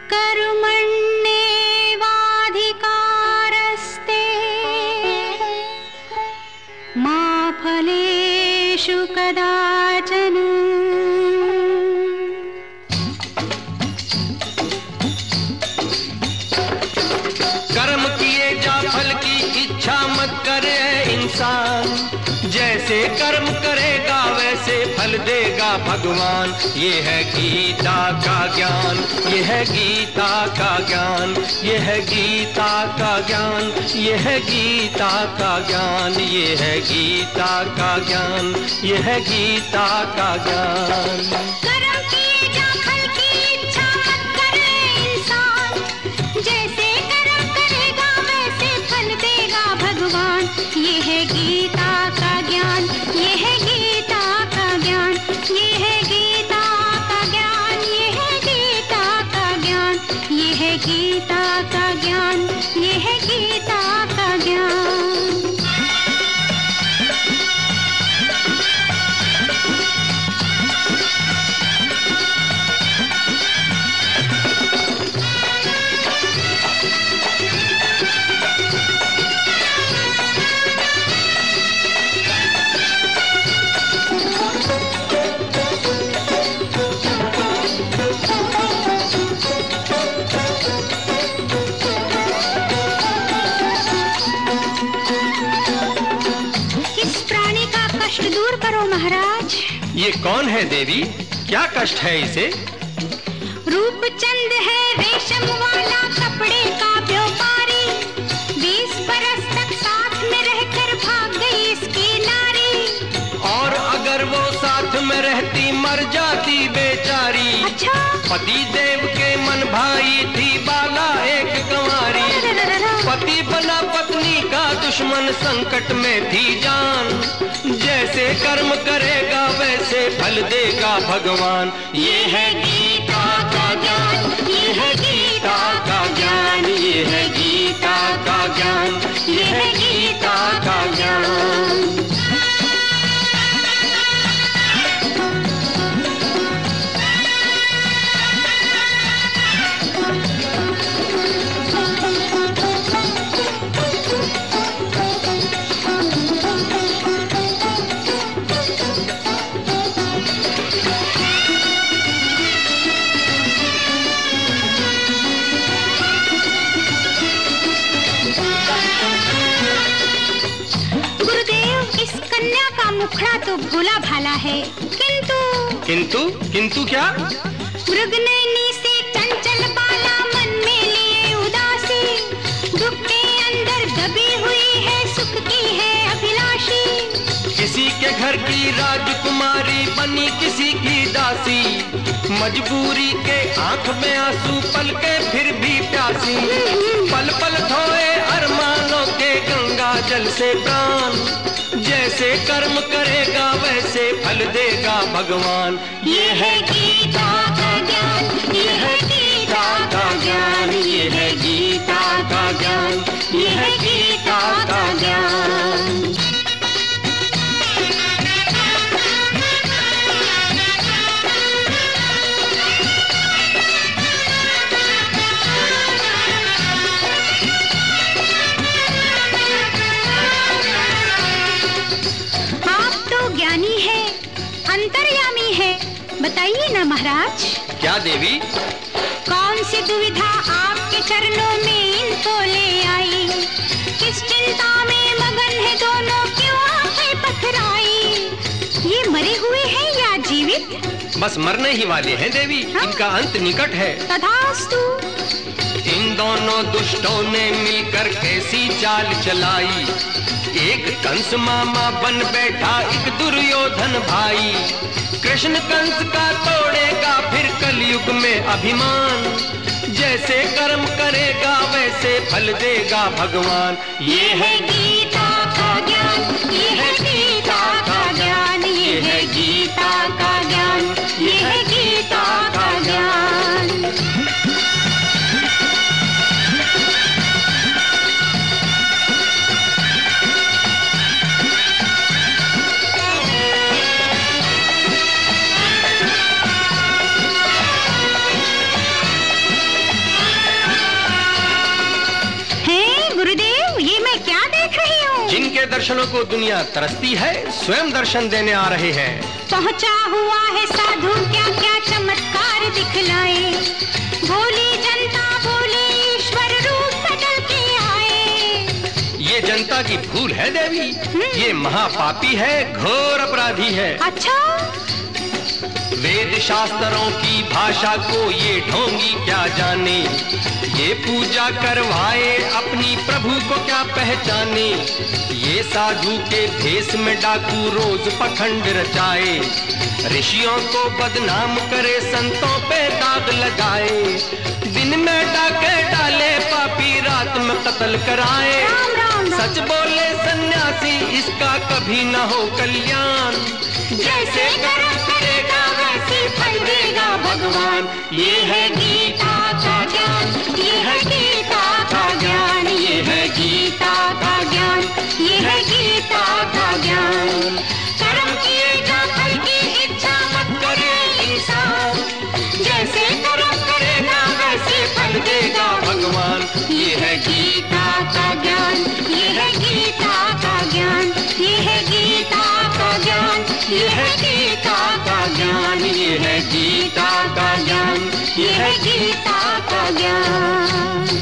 कर्मण्येवाधिकारस्ते मा फलेषु कदाचन। कर्म किए जा फल की इच्छा मत करे इंसान, जैसे कर्म करेगा वैसे फल देगा भगवान। ये है गीता का ज्ञान, ये है गीता का ज्ञान, ये है गीता का ज्ञान, ये है गीता का ज्ञान, ये है गीता का ज्ञान, ये है गीता का ज्ञान। कर्म किए जा फल की इच्छा मत करे इंसान, जैसे कर्म करेगा वैसे फल देगा भगवान। ये है गीता का ज्ञान, ये है गीता का ज्ञान, ये है गीता का ज्ञान, ये है गीता का ज्ञान, ये है गीता का ज्ञान, ये है गीता का ज्ञान। दूर करो महाराज। ये कौन है देवी, क्या कष्ट है इसे? रूप चंद है रेशम वाला कपड़े का व्यापारी, 20 बरस तक साथ में रहकर भाग गई इसकी नारी। और अगर वो साथ में रहती मर जाती बेचारी। अच्छा? पति देव के मन भाई थी बाला एक कंवारी, पति बना पत्नी का दुश्मन संकट में थी जान। जैसे कर्म करेगा वैसे फल देगा भगवान। ये है गीता का ज्ञान, ये है गीता का ज्ञान, ये है गीता का ज्ञान, ये है गीता का ज्ञान। मुखड़ा तो भोला भाला है, किंतु क्या? मृगनयनी से चंचल बाला मन में लिए उदासी, दुख के अंदर दबी हुई है सुख की है अभिलाषी। किसी के घर की राजकुमारी बनी किसी की दासी, मजबूरी के आंख में आंसू पल के फिर भी प्यासी। पल पल धोए अरमानों के गंगा जल से प्राण, जैसे कर्म करेगा वैसे फल देगा भगवान। ये है गीता का ज्ञान, ये है गीता का ज्ञान, ये है गीता का ज्ञान, ये है गीता का ज्ञान। ज्ञानी है, अंतर्यामी है, बताइए ना महाराज। क्या देवी? कौन सी दुविधा आपके चरणों में इनको ले आई, किस चिंता में मगन है दोनों, क्यों आंखें पथराई। ये मरे हुए हैं या जीवित? बस मरने ही वाले हैं देवी। हाँ? इनका अंत निकट है। तथास्तु। इन दोनों दुष्टों ने मिलकर कैसी चाल चलाई, एक कंस मामा बन बैठा एक दुर्योधन भाई। कृष्ण कंस का तोड़ेगा फिर कलयुग में अभिमान, जैसे कर्म करेगा वैसे फल देगा भगवान। ये है गीता का ज्ञान, ये है गीता का ज्ञान, ये है गीता का ज्ञान, ये है गीता का ज्ञान। दर्शनों को दुनिया तरसती है, स्वयं दर्शन देने आ रहे हैं। पहुंचा हुआ है साधु, क्या क्या चमत्कार दिखलाए। भोली जनता बोले ईश्वर रूप बदल के आए। ये जनता की भूल है देवी, ये महापापी है, घोर अपराधी है। अच्छा, वेद शास्त्रों की भाषा को ये ढोंगी क्या जाने। ये पूजा करवाए अपनी प्रभु को क्या पहचाने। ये साधु के भेष में डाकू रोज पखंड रचाए। ऋषियों को बदनाम करे, संतों पे दाग लगाए। दिन में डाके डाले पापी, रात में कत्ल कराए। सच बोले सन्यासी, इसका कभी न हो कल्याण। जैसे कर्म करेगा वैसे फल देगा भगवान। ये है गीता का ज्ञान, ये है गीता का ज्ञान, ये है गीता का ज्ञान, ये है गीता का ज्ञान। कर्म किए जा फल की इच्छा मत करे इंसान। जैसे कर्म करेगा वैसे फल देगा भगवान। ये है गीता का ज्ञान, ये है गीता का ज्ञान, ये है गीता का ज्ञान, ये है गीता का ज्ञान, ये है गीता का ज्ञान, ये है गीता का ज्ञान।